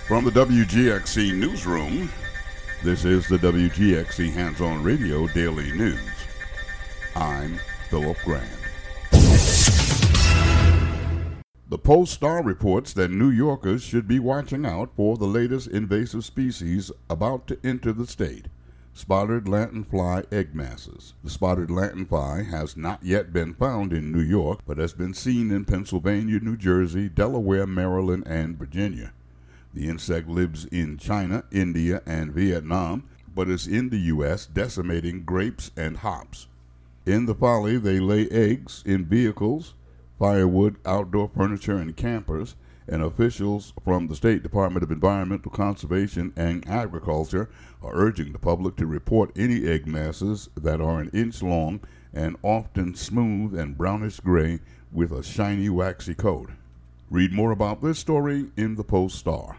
From the WGXC Newsroom, this is the WGXC Hands-On Radio Daily News. I'm Philip Grant. The Post-Star reports that New Yorkers should be watching out for the latest invasive species about to enter the state, spotted lanternfly egg masses. The spotted lanternfly has not yet been found in New York, but has been seen in Pennsylvania, New Jersey, Delaware, Maryland, and Virginia. The insect lives in China, India, and Vietnam, but is in the U.S., decimating grapes and hops. In the folly, they lay eggs in vehicles, firewood, outdoor furniture, and campers, and officials from the State Department of Environmental Conservation and Agriculture are urging the public to report any egg masses that are an inch long and often smooth and brownish gray with a shiny, waxy coat. Read more about this story in the Post-Star.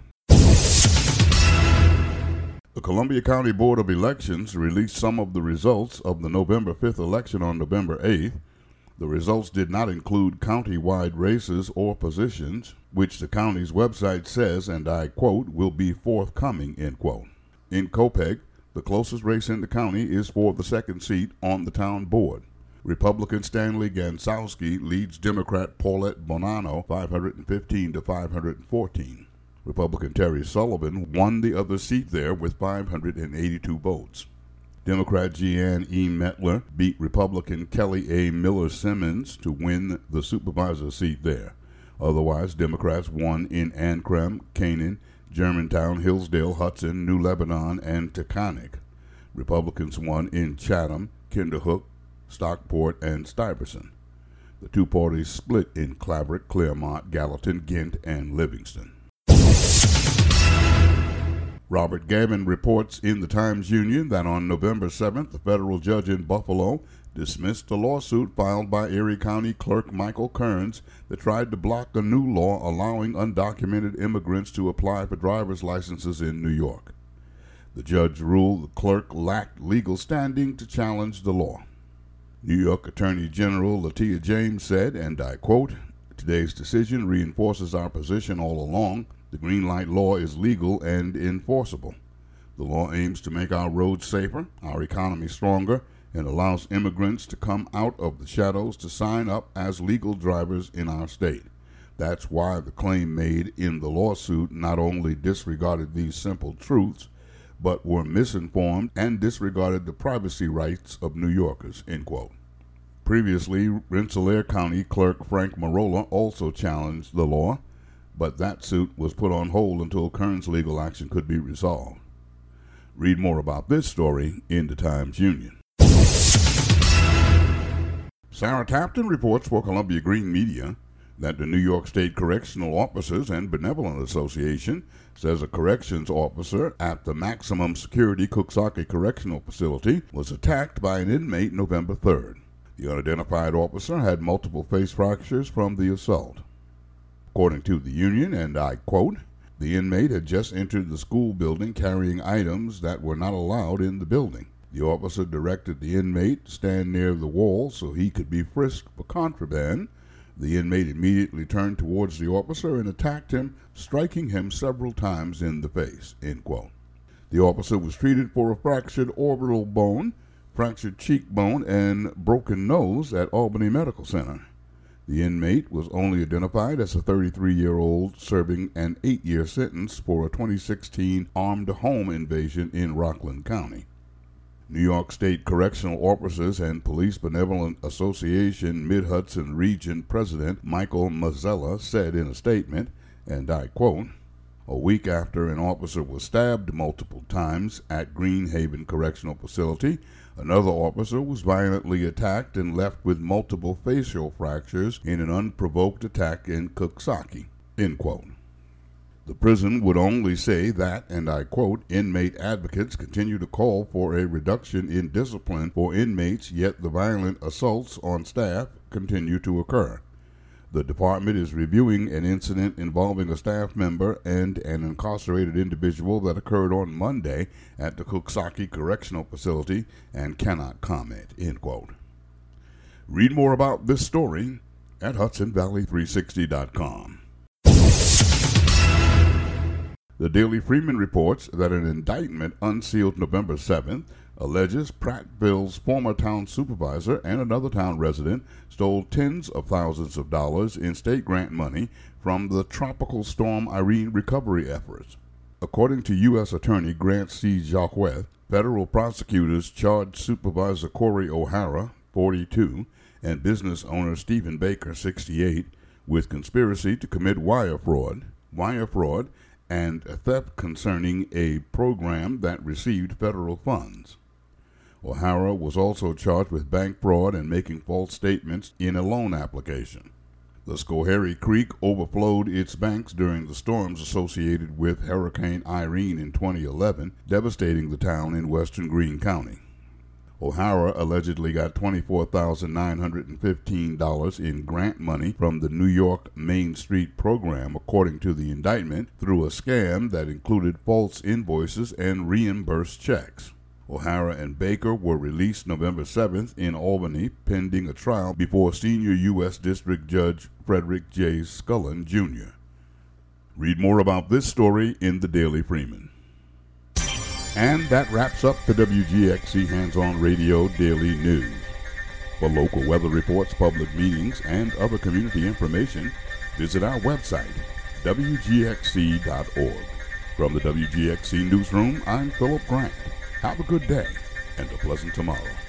The Columbia County Board of Elections released some of the results of the November 5th election on November 8th. The results did not include county-wide races or positions, which the county's website says, and I quote, will be forthcoming, end quote. In Copeg, the closest race in the county is for the second seat on the town board. Republican Stanley Gansowski leads Democrat Paulette Bonanno 515 to 514. Republican Terry Sullivan won the other seat there with 582 votes. Democrat Jeanne E. Mettler beat Republican Kelly A. Miller Simmons to win the supervisor seat there. Otherwise, Democrats won in Ancram, Canaan, Germantown, Hillsdale, Hudson, New Lebanon, and Taconic. Republicans won in Chatham, Kinderhook, Stockport, and Stuyvesant. The two parties split in Clavert, Claremont, Gallatin, Ghent, and Livingston. Robert Gavin reports in the Times-Union that on November 7th, the federal judge in Buffalo dismissed a lawsuit filed by Erie County Clerk Michael Kearns that tried to block a new law allowing undocumented immigrants to apply for driver's licenses in New York. The judge ruled the clerk lacked legal standing to challenge the law. New York Attorney General Letitia James said, and I quote, "Today's decision reinforces our position all along. The green light law is legal and enforceable. The law aims to make our roads safer, our economy stronger, and allows immigrants to come out of the shadows to sign up as legal drivers in our state. That's why the claim made in the lawsuit not only disregarded these simple truths, but were misinformed and disregarded the privacy rights of New Yorkers," end quote. Previously, Rensselaer County Clerk Frank Marola also challenged the law, but that suit was put on hold until Kearns' legal action could be resolved. Read more about this story in the Times-Union. Sarah Tapton reports for Columbia Green Media that the New York State Correctional Officers and Benevolent Association says a corrections officer at the maximum security Coxsackie Correctional Facility was attacked by an inmate November 3rd. The unidentified officer had multiple face fractures from the assault. According to the union, and I quote, "The inmate had just entered the school building carrying items that were not allowed in the building. The officer directed the inmate to stand near the wall so he could be frisked for contraband. The inmate immediately turned towards the officer and attacked him, striking him several times in the face," end quote. The officer was treated for a fractured orbital bone, fractured cheekbone, and broken nose at Albany Medical Center. The inmate was only identified as a 33-year-old serving an 8-year sentence for a 2016 armed home invasion in Rockland County. New York State Correctional Officers and Police Benevolent Association Mid-Hudson Region President Michael Mazzella said in a statement, and I quote, "A week after an officer was stabbed multiple times at Greenhaven Correctional Facility, another officer was violently attacked and left with multiple facial fractures in an unprovoked attack in Coxsackie," end quote. The prison would only say that, and I quote, "Inmate advocates continue to call for a reduction in discipline for inmates, yet the violent assaults on staff continue to occur. The department is reviewing an incident involving a staff member and an incarcerated individual that occurred on Monday at the Coxsackie Correctional Facility and cannot comment," end quote. Read more about this story at HudsonValley360.com. The Daily Freeman reports that an indictment unsealed November 7th alleges Prattville's former town supervisor and another town resident stole tens of thousands of dollars in state grant money from the Tropical Storm Irene recovery efforts. According to U.S. Attorney Grant C. Jacquet, federal prosecutors charged Supervisor Corey O'Hara, 42, and business owner Stephen Baker, 68, with conspiracy to commit wire fraud, and theft concerning a program that received federal funds. O'Hara was also charged with bank fraud and making false statements in a loan application. The Schoharie Creek overflowed its banks during the storms associated with Hurricane Irene in 2011, devastating the town in western Greene County. O'Hara allegedly got $24,915 in grant money from the New York Main Street program, according to the indictment, through a scam that included false invoices and reimbursed checks. O'Hara and Baker were released November 7th in Albany, pending a trial before senior U.S. District Judge Frederick J. Scullin, Jr. Read more about this story in the Daily Freeman. And that wraps up the WGXC Hands-On Radio Daily News. For local weather reports, public meetings, and other community information, visit our website, WGXC.org. From the WGXC Newsroom, I'm Philip Grant. Have a good day and a pleasant tomorrow.